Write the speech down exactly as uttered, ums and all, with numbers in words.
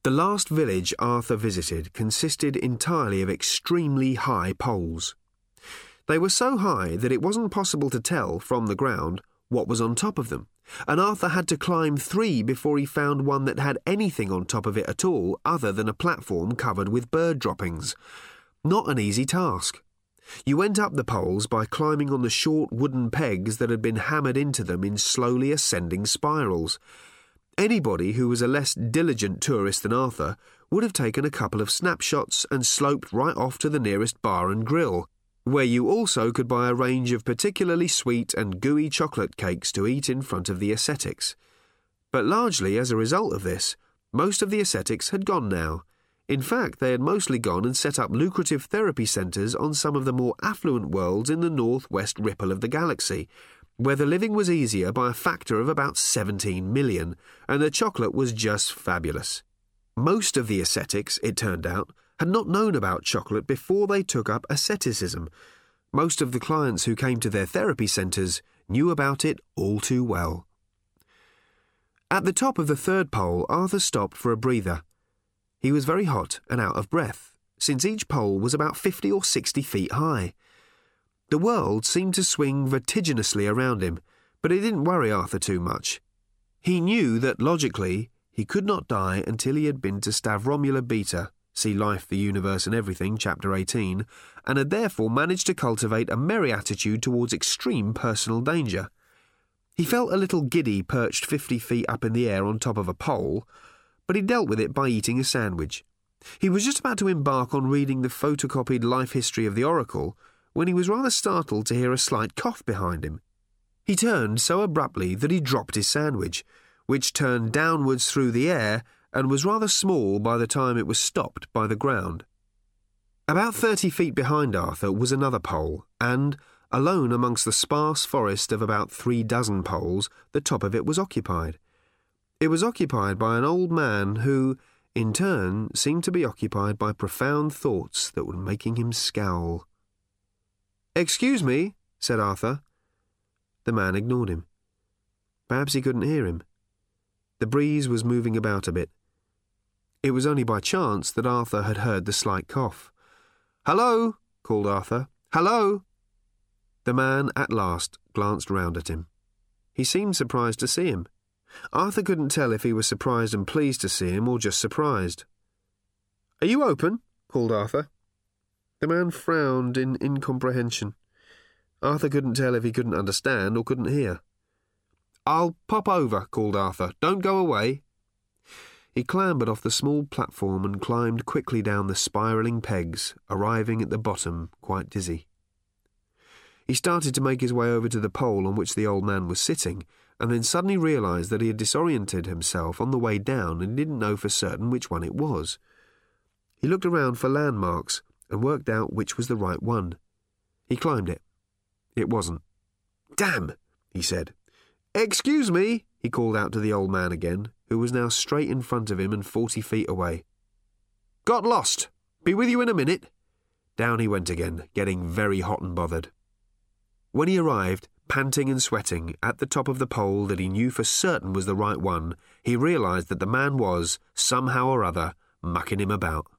The last village Arthur visited consisted entirely of extremely high poles. They were so high that it wasn't possible to tell, from the ground, what was on top of them, and Arthur had to climb three before he found one that had anything on top of it at all other than a platform covered with bird droppings. Not an easy task. You went up the poles by climbing on the short wooden pegs that had been hammered into them in slowly ascending spirals. Anybody who was a less diligent tourist than Arthur would have taken a couple of snapshots and sloped right off to the nearest bar and grill, where you also could buy a range of particularly sweet and gooey chocolate cakes to eat in front of the ascetics. But largely as a result of this, most of the ascetics had gone now. In fact, they had mostly gone and set up lucrative therapy centres on some of the more affluent worlds in the northwest ripple of the galaxy, where the living was easier by a factor of about seventeen million, and the chocolate was just fabulous. Most of the ascetics, it turned out, had not known about chocolate before they took up asceticism. Most of the clients who came to their therapy centres knew about it all too well. At the top of the third pole, Arthur stopped for a breather. He was very hot and out of breath, since each pole was about fifty or sixty feet high. The world seemed to swing vertiginously around him, but it didn't worry Arthur too much. He knew that, logically, he could not die until he had been to Stavromula Beta, see Life, the Universe and Everything, Chapter eighteen, and had therefore managed to cultivate a merry attitude towards extreme personal danger. He felt a little giddy perched fifty feet up in the air on top of a pole, but he dealt with it by eating a sandwich. He was just about to embark on reading the photocopied life history of the Oracle when he was rather startled to hear a slight cough behind him. He turned so abruptly that he dropped his sandwich, which turned downwards through the air and was rather small by the time it was stopped by the ground. About thirty feet behind Arthur was another pole, and, alone amongst the sparse forest of about three dozen poles, the top of it was occupied. It was occupied by an old man who, in turn, seemed to be occupied by profound thoughts that were making him scowl. "Excuse me," said Arthur. The man ignored him. Perhaps he couldn't hear him. The breeze was moving about a bit. It was only by chance that Arthur had heard the slight cough. "Hello," called Arthur. "Hello." The man, at last, glanced round at him. He seemed surprised to see him. Arthur couldn't tell if he was surprised and pleased to see him or just surprised. "Are you open?" called Arthur. The man frowned in incomprehension. Arthur couldn't tell if he couldn't understand or couldn't hear. "I'll pop over," called Arthur. "Don't go away." He clambered off the small platform and climbed quickly down the spiralling pegs, arriving at the bottom quite dizzy. He started to make his way over to the pole on which the old man was sitting, and then suddenly realised that he had disoriented himself on the way down and didn't know for certain which one it was. He looked around for landmarks and worked out which was the right one. He climbed it. It wasn't. "Damn!" he said. "Excuse me," he called out to the old man again, who was now straight in front of him and forty feet away. "Got lost. Be with you in a minute." Down he went again, getting very hot and bothered. When he arrived, panting and sweating, at the top of the pole that he knew for certain was the right one, he realised that the man was, somehow or other, mucking him about.